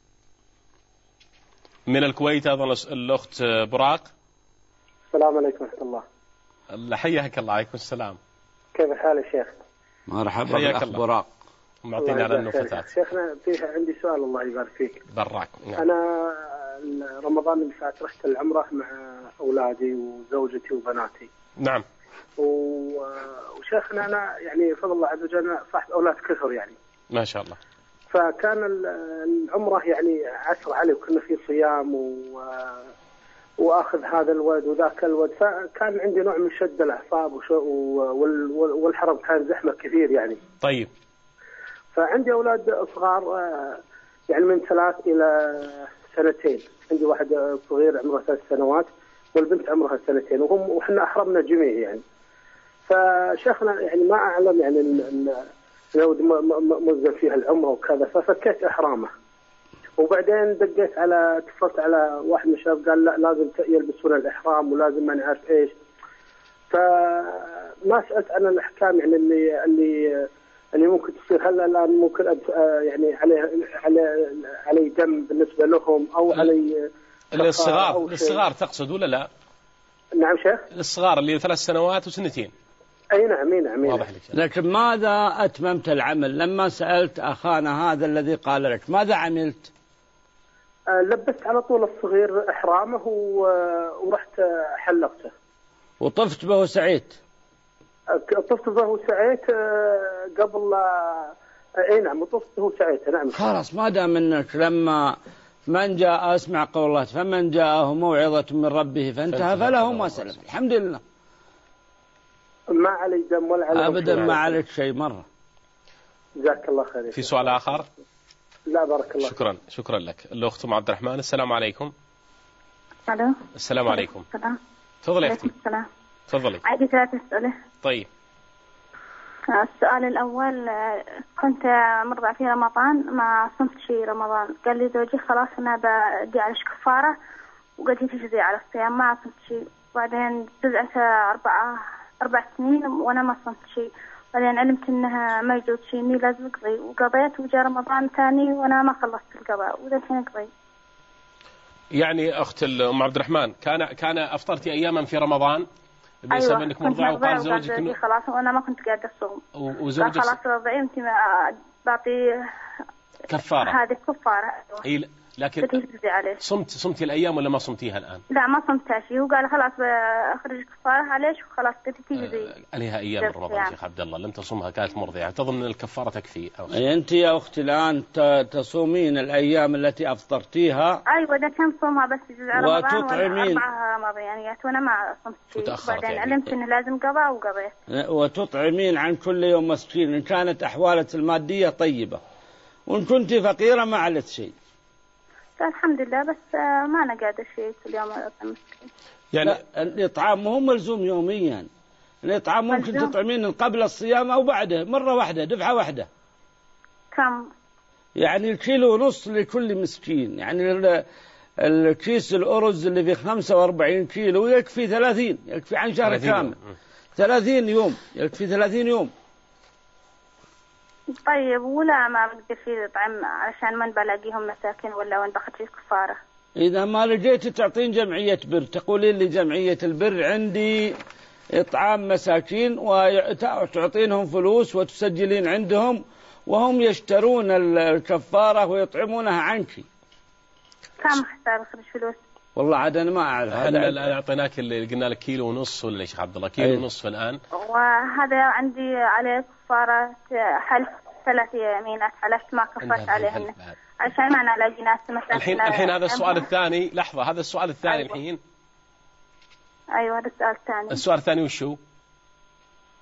من الكويت أيضا الأخت براق. السلام عليكم ورحمة الله. الله حياك الله. عليكم السلام. كيف الحال يا شيخ؟ مرحبا بالأخ براق. معطينا على النفتات. شيخنا فيه عندي سؤال الله يبارك فيك. براك. نعم. أنا رمضان اللي فات رحت العمرة مع أولادي وزوجتي وبناتي. نعم. وشيخنا أنا يعني فضل الله عز وجل صاحب أولاد كثر يعني. ما شاء الله. فكان العمرة يعني عسر علي وكنا في صيام و... وأخذ هذا الود وذاك الود، فكان عندي نوع من شد الأعصاب وش... وال... والحرم كان زحمة كثير يعني. طيب. فعندي أولاد صغار يعني من ثلاث إلى سنتين، عندي واحد صغير عمره ثلاث سنوات والبنت عمرها سنتين، وهم وحنا أحرمنا جميع يعني. فشيخنا يعني ما أعلم يعني ال... لو مزل فيها العمرة وكذا، ففكيت إحرامه، وبعدين دقيت على اتصلت على واحد من الشباب قال لا لازم يلبسون الإحرام ولازم ما نعرف إيش، فما سألت عن الأحكام يعني اللي اللي اللي ممكن تصير. هل الآن ممكن يعني عليه على علي دم بالنسبة لهم أو علي الصغار الصغار تقصد ولا لا؟ نعم شيخ. الصغار اللي ثلاث سنوات وسنتين. أي نعم. أي نعم. واضح لك. لكن ماذا أتممت العمل لما سألت أخانا هذا الذي قال لك ماذا عملت؟ أه لبست على طول الصغير إحرامه ورحت حلقته. وطفت به وسعيت؟ طفت به وسعيت قبل. أي نعم طفت به وسعيت. نعم. خلاص ما دام منك لما من جاء أسمع قول الله فمن جاءه موعظة من ربه فانتهى فله ما سلف. الحمد لله. ما علي دم ولا علي أبدا ما عليك شيء مرة. جزاك الله خير. في سؤال آخر؟ لا بارك الله. شكرا شكرا لك. الأخت أم عبد الرحمن. السلام عليكم. الو. السلام عليكم. السلام. تفضلي يا أختي. السلام. تفضلي. عندي ثلاث أسئلة. طيب. السؤال الأول كنت مرضع في رمضان ما صمت شيء رمضان، قال لي زوجي خلاص أنا بدي عليش كفارة وقد تجزي على الصيام ما صمت شيء، بعدين جزءت أربعة أربع سنين وأنا ما صمت شيء، بعدين علمت إنها ما يجوز شيء إني لازم أقضي وقضيت وجاء رمضان ثاني وأنا ما خلصت القضاء وذا الحين أقضي. يعني أخت أم عبد الرحمن كان كان أفطرتي أياما في رمضان بسبب أيوة أنك مرضعة وقال زوجك إنه خلاص وأنا ما كنت قاعدة أصوم. وزوجك خلاص رضعي أنت بعطي كفارة. هذه كفارة. أي لكن صمت صمتي الأيام ولا ما صمتيها الآن؟ لا ما صمتها شيء، وقال خلاص أخرج كفارة عليش وخلاص تجي زي. آه عليها أيام رمضان يعني. شيخ عبد الله لم تصومها كانت مرضعة، تظن الكفارة تكفي؟ أو أنت يا أختي الآن تصومين الأيام التي أفطرتيها. أيوة ده كان صومها بس جزء رمضان وتطعمين أربعة رمضانيات وأنا ما صمت شيء، بعدين يعني. علمت إنه لازم قضاء وقضيت. وتطعمين عن كل يوم مسكين إن كانت أحوالك المادية طيبة، وإن كنت فقيرة ما علت شيء. الحمد لله بس ما أنا قاعدة شيء كل يوم أطعم. يعني الإطعام مو ملزوم يوميا، الإطعام ممكن تطعمين قبل الصيام أو بعده مرة واحدة دفعة واحدة. كم؟ يعني الكيلو ونص لكل مسكين، يعني الكيس الأرز اللي فيه خمسة وأربعين كيلو يكفي ثلاثين، يكفي عن شهر كامل. ثلاثين يوم يكفي ثلاثين يوم. طيب ولا ما بقدر فيه طعم عشان ما بلاقيهم مساكين ولا وين باخذ فيه كفارة؟ إذا ما لقيت تعطين جمعية بر، تقولين لي جمعية البر عندي إطعام مساكين وتعطينهم فلوس وتسجلين عندهم وهم يشترون الكفارة ويطعمونها عنك. كم احتاج أخرج فلوس؟ والله عاد أنا ما أعرف. هذا أعطيناك اللي قلنا لك كيلو ونص ولا يا شيخ عبد الله؟ كيلو ونص الآن. وهذا عندي عليه كفارة حلف ثلاث يمينات حلفت ما كفرت عليهن عشان ما أنا ألاقي ناس مثلا. الحين الحين هذا السؤال الثاني. لحظة هذا السؤال الثاني. أيوة. الحين. أيوة هذا السؤال الثاني. السؤال الثاني وشو؟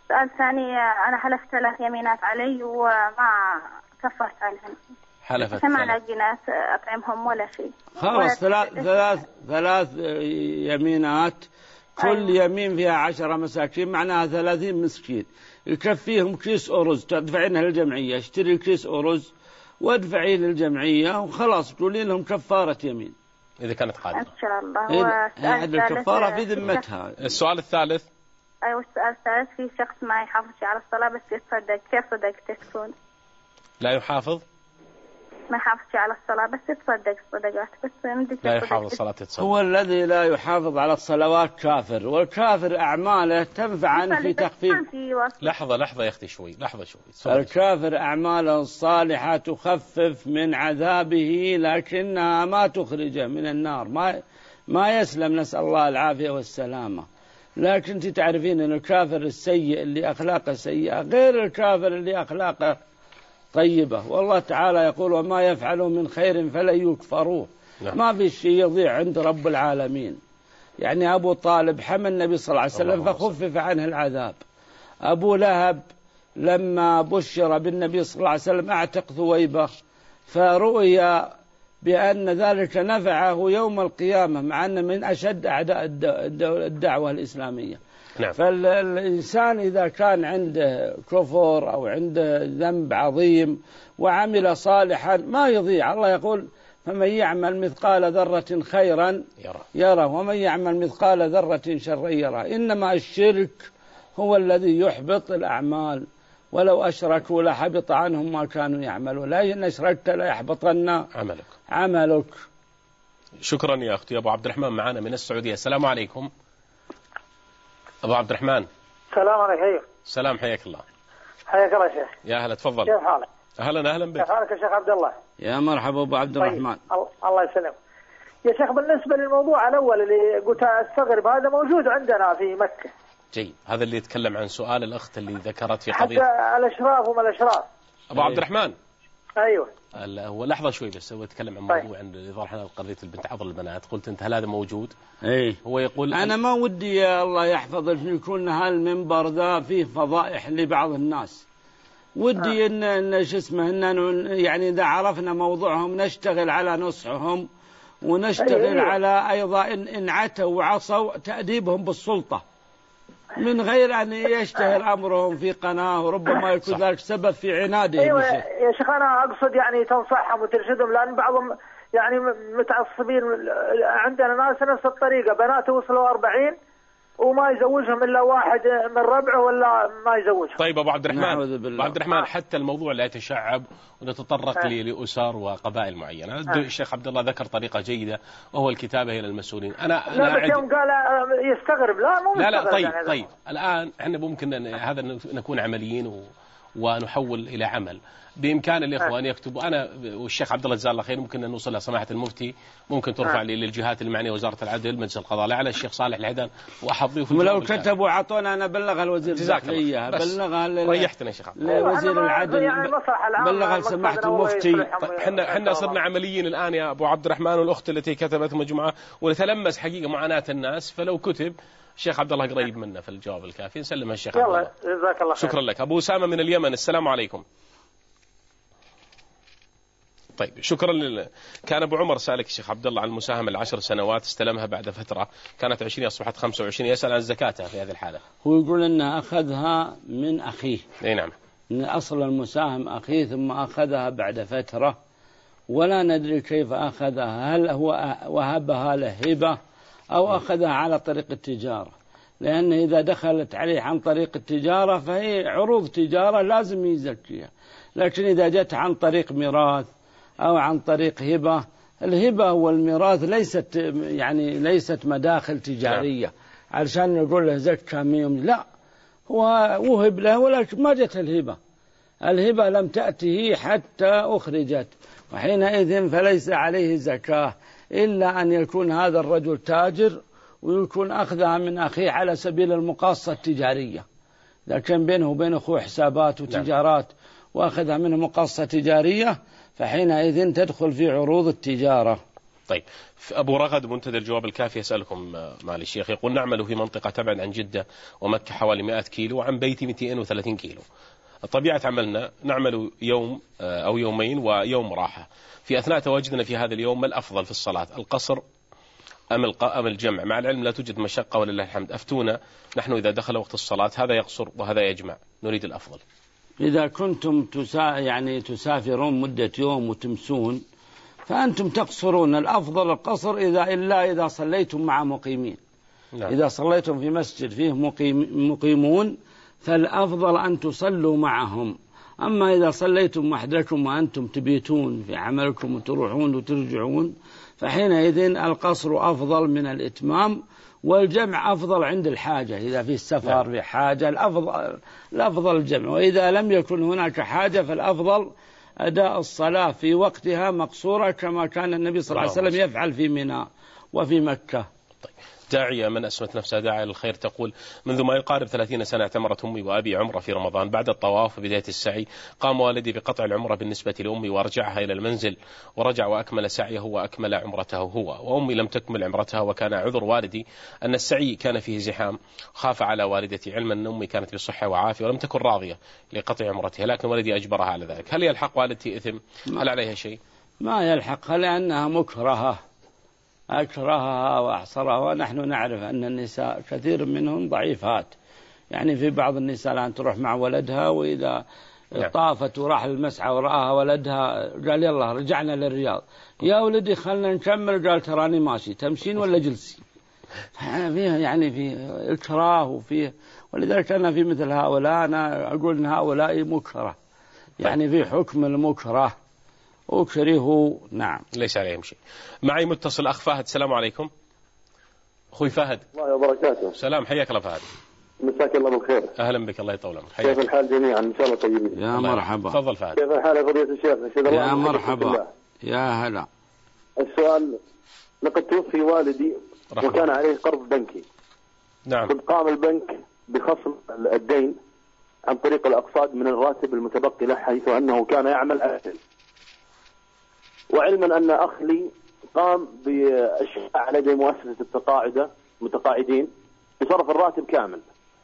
السؤال الثاني، أنا حلفت ثلاث يمينات علي وما كفرت عنهم. حلفت ما لاقي ناس أطعمهم ولا شيء. خلاص ثلاث ثلاث ثلاث يمينات، كل أيوة. يمين فيها عشرة مساكين، معناها ثلاثين مسكين، يكفيهم كيس أرز تدفعينها للجمعية، اشتري كيس أرز وادفعيه للجمعية وخلاص تقولين لهم كفارة يمين إذا كانت قادرة إن شاء الله. هذه الكفارة في ذمتها. السؤال الثالث. أيوة السؤال الثالث، في شخص ما يحافظ على الصلاة بس يتصدق، كيف صدقته تكون؟ لا يحافظ ما يحافظ على الصلاة بس يتصدق صدقات بس لا يحافظ الصلاة يتصدق. هو الذي لا يحافظ على الصلوات كافر، والكافر أعماله تنفع عنه في تخفيف. لحظة لحظة يا أختي شوي، لحظة شوي. الكافر أعماله الصالحة تخفف من عذابه لكنها ما تخرجه من النار، ما ما يسلم، نسأل الله العافية والسلامة. لكن انت تعرفين أن الكافر السيء اللي أخلاقه سيئة غير الكافر اللي أخلاقه طيبة، والله تعالى يقول وما يفعلوا من خير فلن يكفروه. نعم. ما في شيء يضيع عند رب العالمين. يعني أبو طالب حمى النبي صلى الله عليه وسلم فخفف عنه العذاب. أبو لهب لما بشر بالنبي صلى الله عليه وسلم اعتق ثويبة، فرؤي بأن ذلك نفعه يوم القيامة، مع أن من أشد أعداء الدعوة الإسلامية. نعم. فالإنسان إذا كان عنده كفر أو عنده ذنب عظيم وعمل صالحا ما يضيع. الله يقول فمن يعمل مثقال ذرة خيرا يرى ومن يعمل مثقال ذرة شرا يرى. إنما الشرك هو الذي يحبط الأعمال، ولو أشركوا لحبط عنهم ما كانوا يعملون، لا إن أشركت لا يحبطن عملك عملك. شكرا يا أختي. أبو عبد الرحمن معنا من السعودية. السلام عليكم أبو عبد الرحمن. السلام عليكم. السلام، حياك الله. حياك الله شيخ. يا هلا تفضل. كيف حالك؟ أهلا أهلا بك. كيف حالك يا شيخ عبد الله؟ يا مرحبا أبو عبد الرحمن. طيب. الله يسلمك يا شيخ. بالنسبة للموضوع الأول اللي قلت أستغرب، هذا موجود عندنا في مكة. جيد، هذا اللي يتكلم عن سؤال الأخت اللي ذكرت في قضية حتى الأشراف وما الأشراف. أبو عبد الرحمن. أيوه. هو لحظة شوي بس، هو يتكلم عن موضوع عند إظهار قضية البنت عضل البنات. قلت أنت هل هذا موجود؟ إيه. هو يقول أنا ما ودي يا الله يحفظ أن يكون هالمنبر ذا فيه فضائح لبعض الناس. ودي آه. إن إن شو اسمه إن يعني إذا عرفنا موضوعهم نشتغل على نصحهم ونشتغل أيوه. على أيضا إن إن عتوا وعصوا تأديبهم بالسلطة، من غير أن يشتهر أمرهم في قناة وربما يكون ذلك سبب في عنادهم. أيوة يا شيخ، أنا أقصد يعني تنصحهم وترشدهم، لأن بعضهم يعني متعصبين. عندنا ناس نفس الطريقة، بنات وصلوا أربعين وما يزوجهم إلا واحد من ربعه ولا ما يزوجهم. طيب أبو عبد الرحمن، أبو عبد الرحمن حتى الموضوع لا يتشعب ونتطرق لي لأسر وقبائل معينة. آه. الشيخ عبد الله ذكر طريقة جيدة وهو الكتابة إلى المسؤولين. أنا لا بس يوم قال يستغرب، لا مو لا لا طيب يعني طيب الآن احنا ممكن هذا نكون عمليين و... ونحول إلى عمل. بإمكان الإخوة أن يكتبوا. أنا والشيخ عبد الله جزاه الله خير ممكن أن نوصل لسماحة المفتي، ممكن ترفع لي للجهات المعنية، وزارة العدل، مجلس القضاء الأعلى، الشيخ صالح العدن، وأحضيه. ولو كتبوا عطونا أنا بلغ الوزير الداخلية، بلغها ريحتنا يا شيخ لوزير العدل، يعني بلغها سماحة المفتي. احنا احنا صرنا عمليين الآن يا أبو عبد الرحمن، والأخت التي كتبت مجموعة ونتلمس حقيقة معاناة الناس، فلو كتب الشيخ عبد الله قريب منا في الجواب الكافي نسلمها الشيخ عبد الله. جزاك الله خير. شكرا لك. أبو أسامة من اليمن. السلام عليكم. طيب شكرا لله. كان أبو عمر سألك الشيخ عبد الله عن المساهمة العشر سنوات، استلمها بعد فترة كانت عشرين أصبحت خمسة وعشرين، يسأل عن زكاتها في هذه الحالة. هو يقول أنه أخذها من أخيه. أي نعم. من أصل المساهم أخيه ثم أخذها بعد فترة ولا ندري كيف أخذها، هل هو وهبها له هبة أو أخذها على طريق التجارة، لأن إذا دخلت عليه عن طريق التجارة فهي عروض تجارة لازم يزكيها. لكن إذا جت عن طريق ميراث أو عن طريق هبة، الهبة والميراث ليست يعني ليست مداخل تجارية علشان نقول له زكى ميم، لا، هو وهب له ولكن ما جت الهبة. الهبة لم تأته حتى أخرجت، وحينئذ فليس عليه زكاة إلا أن يكون هذا الرجل تاجر ويكون أخذها من أخيه على سبيل المقاصة التجارية. إذا كان بينه وبين أخوه حسابات وتجارات وأخذها منه مقاصة تجارية فحينئذ تدخل في عروض التجارة. طيب أبو رغد منتدى الجواب الكافي يسألكم معالي الشيخ، يقول نعمل في منطقة تبعد عن جدة ومكة حوالي مئة كيلو وعن بيتي مئتين وثلاثين كيلو. طبيعة عملنا نعمل يوم أو يومين ويوم راحة. في أثناء تواجدنا في هذا اليوم ما الأفضل في الصلاة، القصر أم أم الجمع؟ مع العلم لا توجد مشقة ولله الحمد. أفتونا نحن إذا دخل وقت الصلاة هذا يقصر وهذا يجمع، نريد الأفضل. إذا كنتم تسا يعني تسافرون مدة يوم وتمسون فأنتم تقصرون. الأفضل القصر إذا إلا إذا صليتم مع مقيمين. نعم. إذا صليتم في مسجد فيه مقيم مقيمون فالأفضل أن تصلوا معهم. أما إذا صليتم وحدكم وأنتم تبيتون في عملكم وتروحون وترجعون فحينئذ القصر أفضل من الإتمام، والجمع أفضل عند الحاجة. إذا في السفر في حاجة الأفضل, الأفضل الجمع، وإذا لم يكن هناك حاجة فالأفضل أداء الصلاة في وقتها مقصورة كما كان النبي صلى الله عليه وسلم يفعل في منى وفي مكة. طيب. داعية من أسمت نفسها داعية للخير تقول منذ ما يقارب ثلاثين سنة اعتمرت أمي وأبي عمرة في رمضان. بعد الطواف وبداية السعي قام والدي بقطع العمرة بالنسبة لأمي وارجعها إلى المنزل، ورجع وأكمل سعيه وأكمل عمرته هو، وأمي لم تكمل عمرتها. وكان عذر والدي أن السعي كان فيه زحام، خاف على والدتي علما أن أمي كانت بصحة وعافية ولم تكن راضية لقطع عمرتها، لكن والدي أجبرها على ذلك. هل يلحق والدتي إثم؟ هل عليها شيء؟ ما يلحقها لأنها مكرهة، أكرهها وأحصرها. ونحن نعرف أن النساء كثير منهم ضعيفات، يعني في بعض النساء الآن تروح مع ولدها وإذا طافت وراح المسعى ورآها ولدها قال يلا رجعنا للرياض، يا ولدي خلنا نكمل، قال تراني ماشي، تمشين ولا جلسي؟ فيها يعني في إكراه وفيه، ولذلك أنا في مثل هؤلاء أنا أقول أن هؤلاء مكره، يعني في حكم المكره أكرهوا. نعم ليس عليهم شيء. معي متصل أخ فهد. السلام عليكم أخوي فهد. الله وبركاته. سلام، حياك الله فهد. مساك الله بالخير. أهلا بك، الله يطول عمرك. كيف الحال جميعا؟ إن شاء الله طيبين. يا مرحبا. تفضل فهد. كيف الحال يا فضيلة الشيخ؟ يا مرحبا يا هلا. السؤال، لقد توفي والدي رحمة. وكان عليه قرض بنكي. نعم. قد قام البنك بخصم الدين عن طريق الأقساط من الراتب المتبقي له، حيث أنه كان يعمل أهل، وعلما أن أخ لي قام بالشفاعة لدى مؤسسة التقاعدة متقاعدين بصرف الراتب كامل.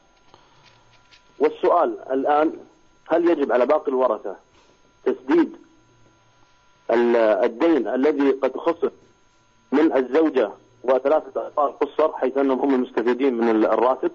والسؤال الآن، هل يجب على باقي الورثة تسديد الدين الذي قد خسر من الزوجة وثلاثة أطفال قصر، حيث أنهم هم المستفيدين من الراتب؟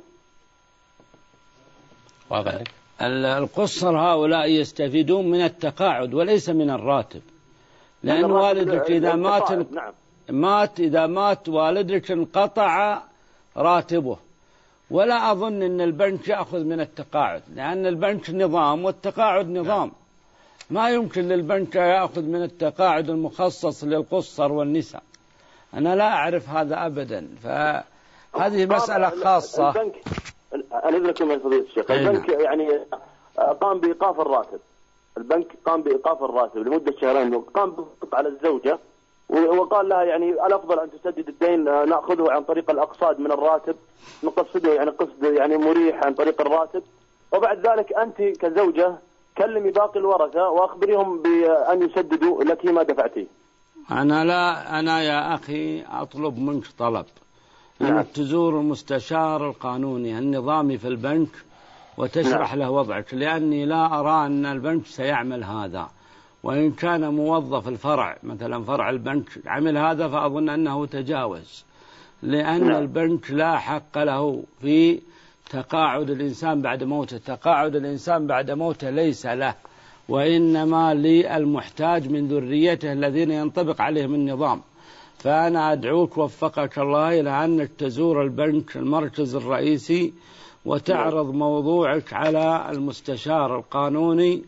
واضح. القصر هؤلاء يستفيدون من التقاعد وليس من الراتب، لأن والدك إذا مات نعم. مات إذا مات والدك انقطع راتبه. ولا أظن أن البنك يأخذ من التقاعد، لأن البنك نظام والتقاعد نظام. ما يمكن للبنك يأخذ من التقاعد المخصص للقصر والنساء. أنا لا أعرف هذا أبدا، فهذه مسألة خاصة. البنك أذكركم يا فضيلة الشيخ، البنك يعني قام بإيقاف الراتب، البنك قام بإيقاف الراتب لمدة شهرين، قام بالضغط على الزوجة وقال لها يعني الأفضل أن تسدد الدين، نأخذه عن طريق الأقساط من الراتب، نقصده يعني قصد يعني مريح عن طريق الراتب، وبعد ذلك أنت كزوجة كلمي باقي الورثة وأخبريهم بأن يسددوا لك ما دفعتيه. أنا لا أنا يا أخي أطلب منك طلب، أن نعم. تزور المستشار القانوني النظامي في البنك وتشرح نعم. له وضعك، لأني لا أرى أن البنك سيعمل هذا. وإن كان موظف الفرع مثلا فرع البنك عمل هذا فأظن أنه تجاوز، لأن نعم. البنك لا حق له في تقاعد الإنسان بعد موته. تقاعد الإنسان بعد موته ليس له، وإنما للمحتاج من ذريته الذين ينطبق عليهم النظام. فأنا أدعوك وفقك الله إلى أنك تزور البنك المركز الرئيسي وتعرض موضوعك على المستشار القانوني،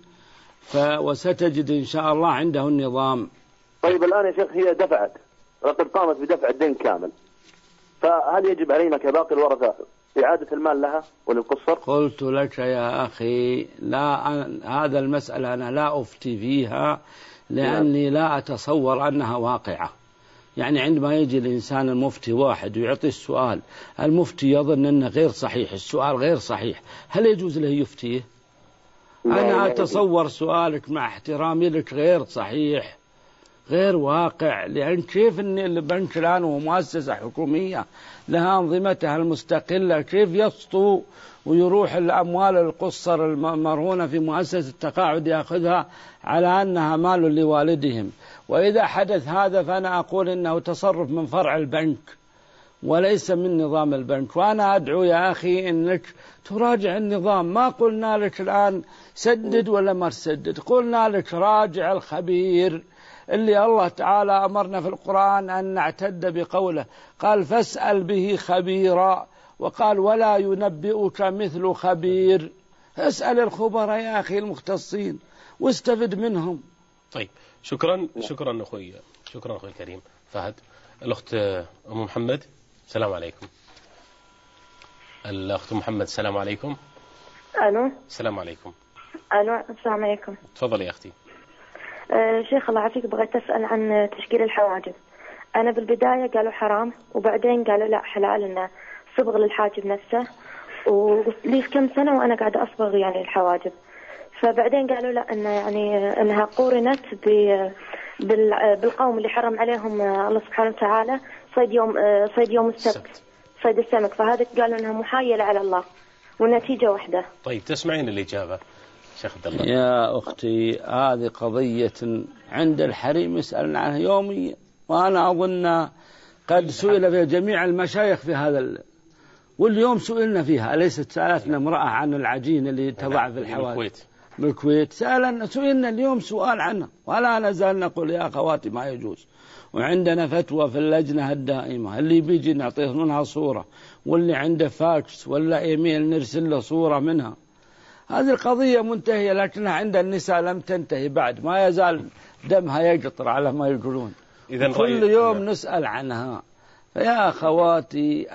وستجد إن شاء الله عنده النظام. طيب الآن يا شيخ هي دفعت، لقد قامت بدفع الدين كامل، فهل يجب علينا كباقي الورثة إعادة المال لها وللقصر؟ قلت لك يا أخي لا، هذا المسألة أنا لا أفتي فيها، لأني لا أتصور أنها واقعة. يعني عندما يجي الإنسان المفتي واحد ويعطي السؤال، المفتي يظن أنه غير صحيح، السؤال غير صحيح، هل يجوز له يفتيه؟ أنا أتصور سؤالك مع احترامي لك غير صحيح، غير واقع. لأن كيف أن البنك الآن هو مؤسسة حكومية لها أنظمتها المستقلة، كيف يسطو ويروح الأموال القصر المرهونة في مؤسسة التقاعد يأخذها على أنها مال لوالدهم؟ وإذا حدث هذا فأنا أقول إنه تصرف من فرع البنك وليس من نظام البنك. وأنا أدعو يا أخي إنك تراجع النظام. ما قلنا لك الآن سدد ولا ما تسدد، قلنا لك راجع الخبير اللي الله تعالى أمرنا في القرآن أن نعتد بقوله، قال فاسأل به خبيرا، وقال ولا ينبئك مثل خبير. اسأل الخبراء يا أخي المختصين واستفد منهم. طيب شكرا شكرا أخوي، شكرا أخوي الكريم فهد. الأخت أم محمد السلام عليكم. الأخت محمد السلام عليكم. ألو السلام عليكم. ألو السلام عليكم. تفضلي يا أختي. أه شيخ الله يعافيك، بغيت أسأل عن تشكيل الحواجب. أنا بالبداية قالوا حرام، وبعدين قالوا لا حلال إنه صبغ للحاجب نفسه، ولي كم سنة وأنا قاعدة أصبغ يعني الحواجب. فبعدين قالوا لا إنه يعني إنها قورنت بالقوم اللي حرم عليهم الله سبحانه وتعالى صيد يوم صيد يوم السبت، صيد السمك، فهذا قالوا إنها محايلة على الله والنتيجة واحدة. طيب تسمعين الإجابة شيخ عبد الله؟ يا أختي هذه قضية عند الحريم يسألنا عنها يوميا، وأنا أظن قد سئل في جميع المشايخ في هذا ال... واليوم سئلنا فيها. أليست سألتنا امرأة عن العجين اللي تضع في الحواجب بالكويت؟ سألنا سئلنا اليوم سؤال عنها، ولا نزال نقول يا أخواتي ما يجوز. وعندنا فتوى في اللجنة الدائمة، اللي بيجي نعطيه منها صورة، واللي عنده فاكس ولا إيميل نرسل له صورة منها. هذه القضية منتهية، لكنها عند النساء لم تنتهي بعد، ما يزال دمها يقطر على ما يقولون. كل يوم لا. نسأل عنها. فيا أخواتي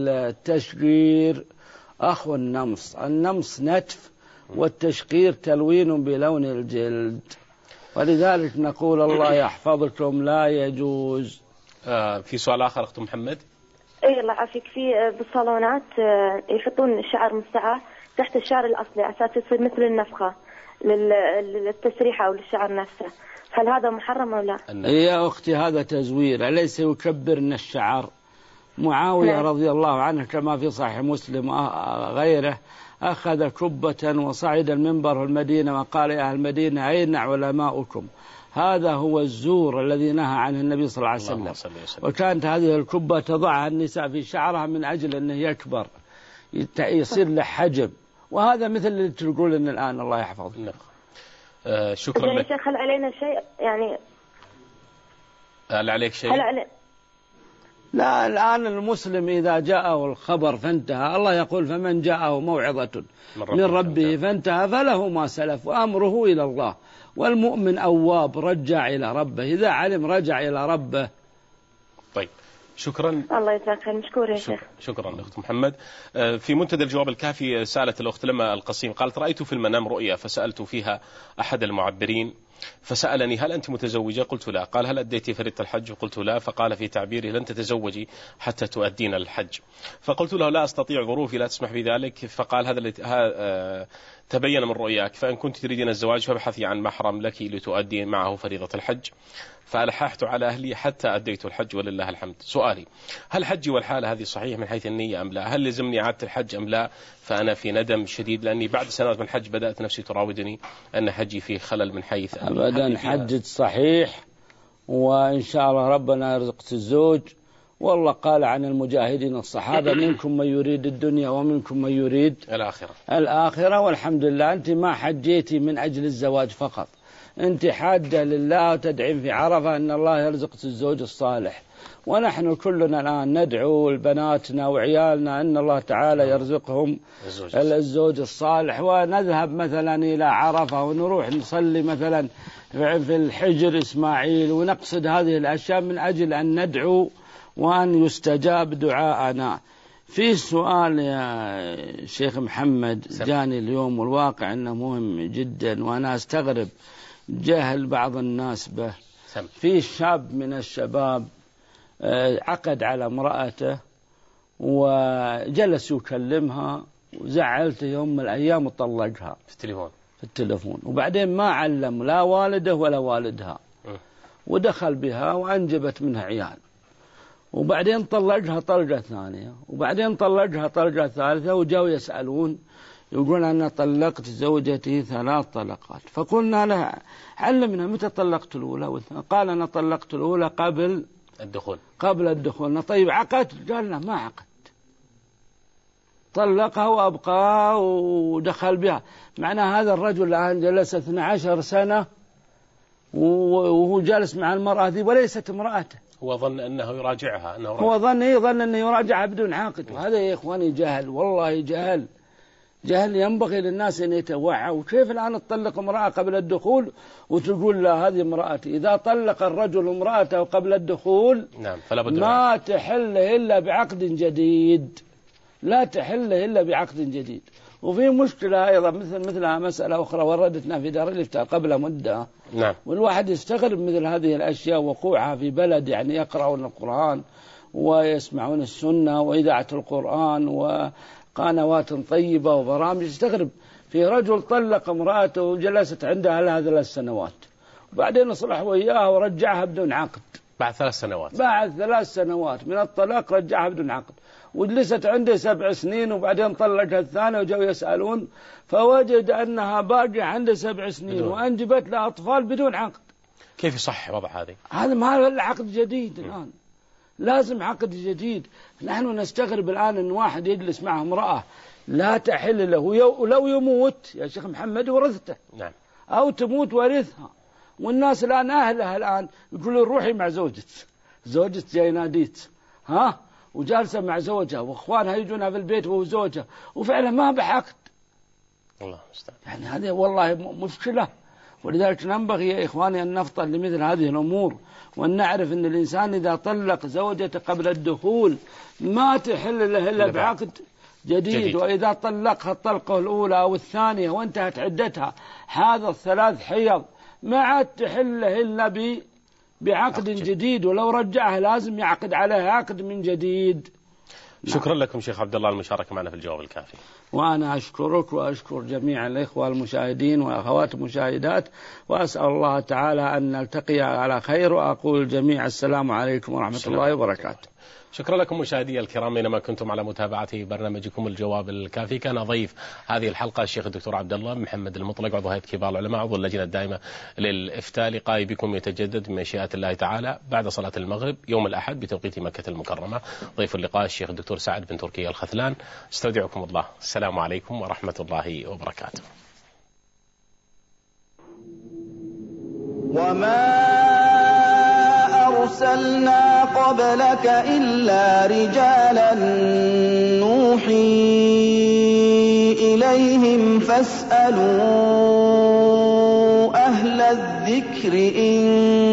التشقير أخو النمص، النمص نتف والتشقير تلوين بلون الجلد، ولذلك نقول الله يحفظكم لا يجوز. آه في سؤال آخر أخت محمد؟ اي الله يعافيك. في بالصالونات يحطون الشعر مستعار تحت الشعر الأصلي على أساس يصير مثل النفخة للتسريحة أو للشعر نفسه، هل هذا محرم أو لا؟ يا أختي هذا تزوير، أليس يكبرن الشعر؟ معاوية نعم. رضي الله عنه كما في صحيح مسلم غيره أخذ كبة وصعد المنبر المدينة وقال يا أهل المدينة أين علماؤكم؟ هذا هو الزور الذي نهى عنه النبي صلى الله عليه وسلم. وكانت هذه الكبة تضعها النساء في شعرها من أجل أنه يكبر يصير له حجب، وهذا مثل اللي تقول إن الآن الله يحفظ. نعم. آه شكرا لك. هل علينا شيء يعني؟ هل عليك شيء؟ هل علي... لا، الآن المسلم إذا جاءه الخبر فانتهى، الله يقول فمن جاءه موعظة من ربه فانتهى فله ما سلف وأمره إلى الله، والمؤمن أواب رجع إلى ربه، إذا علم رجع إلى ربه. طيب شكرا. الله يجزاك خير. مشكور يا شيخ. شكرا الأخت محمد. في منتدى الجواب الكافي سألت الأخت لما القصيم قالت رأيت في المنام رؤيا فسألت فيها أحد المعبرين فسألني هل أنت متزوجة؟ قلت لا. قال هل أديتي فريضة الحج؟ قلت لا. فقال في تعبيره لن تتزوجي حتى تؤدين الحج. فقلت له لا أستطيع، ظروفي لا تسمح بذلك. فقال هذا اللي تبين من رؤياك، فإن كنت تريدين الزواج فابحثي عن محرم لك لتؤدي معه فريضة الحج. فألححت على أهلي حتى أديت الحج ولله الحمد. سؤالي هل حجي والحالة هذه صحيح من حيث النية أم لا؟ هل لزمني إعادة الحج أم لا؟ فأنا في ندم شديد لأني بعد سنوات من الحج بدأت نفسي تراودني أن حجي فيه خلل من حيث أبدا. حجت صحيح وإن شاء الله ربنا يرزقك الزوج. والله قال عن المجاهدين الصحابة منكم من يريد الدنيا ومنكم من يريد الآخرة الآخرة والحمد لله. أنت ما حجيتي من أجل الزواج فقط، أنت حاجة لله وتدعين في عرفة أن الله يرزق الزوج الصالح. ونحن كلنا الآن ندعو لبناتنا وعيالنا أن الله تعالى يرزقهم الزوج الصالح، ونذهب مثلا إلى عرفة ونروح نصلي مثلا في الحجر إسماعيل ونقصد هذه الأشياء من أجل أن ندعو وأن يستجاب دعاءنا. في سؤال يا شيخ محمد جاني اليوم والواقع أنه مهم جدا وأنا أستغرب جهل بعض الناس به. في شاب من الشباب عقد على امرأته وجلس يكلمها وزعلته يوم من الأيام وطلقها في التليفون في التليفون وبعدين ما علم لا والده ولا والدها، ودخل بها وأنجبت منها عيال، وبعدين طلقها طلقة ثانية، وبعدين طلقها طلقة ثالثة، وجاوا يسألون يقول أنا طلقت زوجتي ثلاث طلقات. فقلنا له علمنا متى طلقت الأولى والثانية؟ قال أنا طلقت الأولى قبل الدخول. قبل الدخول. طيب عقد؟ قال لا ما عقد، طلقها وأبقى ودخل بها. معنى هذا الرجل الآن جلس اثنتي عشرة سنة وهو جالس مع المرأة ذي وليست امرأته. هو ظن أنه يراجعها، أنه هو ظن إيه ظن أنه يراجعها بدون عقد. وهذا يا إخواني جهل، والله جهل، جهل ينبغي للناس أن يتوعوا. وكيف الآن تطلق امرأة قبل الدخول وتقول لا هذه امرأتي؟ إذا طلق الرجل امرأته قبل الدخول نعم فلا بد ما تحل إلا بعقد جديد، لا تحل إلا بعقد جديد. وفي مشكلة أيضا مثل مثلها مسألة أخرى وردتنا في دار الإفتاء قبل مدة. نعم. والواحد يستغرب مثل هذه الأشياء وقوعها في بلد يعني يقرأون القرآن ويسمعون السنة وإذاعة القرآن وقنوات طيبة وبرامج. يستغرب في رجل طلق امرأته وجلست عندها لها ثلاث سنوات، وبعدين صلح وياها ورجعها بدون عقد. بعد ثلاث سنوات بعد ثلاث سنوات من الطلاق رجعها بدون عقد، وجلست عنده سبع سنين، وبعدين طلقها الثانية وجاءوا يسألون فوجد أنها باقية عنده سبع سنين بدون. وأنجبت لها أطفال بدون عقد. كيف يصح وضع هذه؟ هذا ما له عقد جديد الآن، لازم عقد جديد. نحن نستغرب الآن أن واحد يجلس مع امرأة لا تحل له ولو يموت يا شيخ محمد ورثته. نعم. أو تموت ورثها. والناس الآن أهلها الآن يقولون روحي مع زوجك، زوجك جاي ناديت ها وجالسة مع زوجها وإخوانها يجونها في البيت وهو زوجها، وفعلا ما بعقد. الله مستعان. يعني هذه والله مشكلة. ولذلك ينبغي يا إخواني أن نفطن لمثل هذه الأمور، وأن نعرف أن الإنسان إذا طلق زوجته قبل الدخول ما تحل له إلا بعقد جديد. جديد. وإذا طلقها الطلقة الأولى أو الثانية وانتهت عدتها هذا الثلاث حيض ما عاد تحل له إلا ب بعقد جديد، ولو رجعها لازم يعقد عليها عقد من جديد. شكرا لكم شيخ عبد الله المشاركة معنا في الجواب الكافي. وأنا أشكرك وأشكر جميع الإخوة المشاهدين والأخوات المشاهدات، وأسأل الله تعالى أن نلتقي على خير، وأقول جميع السلام عليكم ورحمة الله وبركاته. شكرا لكم مشاهدي الكرام بينما كنتم على متابعة برنامجكم الجواب الكافي. كان ضيف هذه الحلقة الشيخ الدكتور عبد الله محمد المطلق عضو هيئة كبار العلماء عضو اللجنة الدائمة للإفتاء. لقائي بكم يتجدد بمشيئة الله تعالى بعد صلاة المغرب يوم الأحد بتوقيت مكة المكرمة. ضيف اللقاء الشيخ الدكتور سعد بن تركي الخثلان. استودعكم الله، السلام عليكم ورحمة الله وبركاته. وما أرسلنا قبلك إلا رجالا نوحي إليهم فاسألوا أهل الذكر إن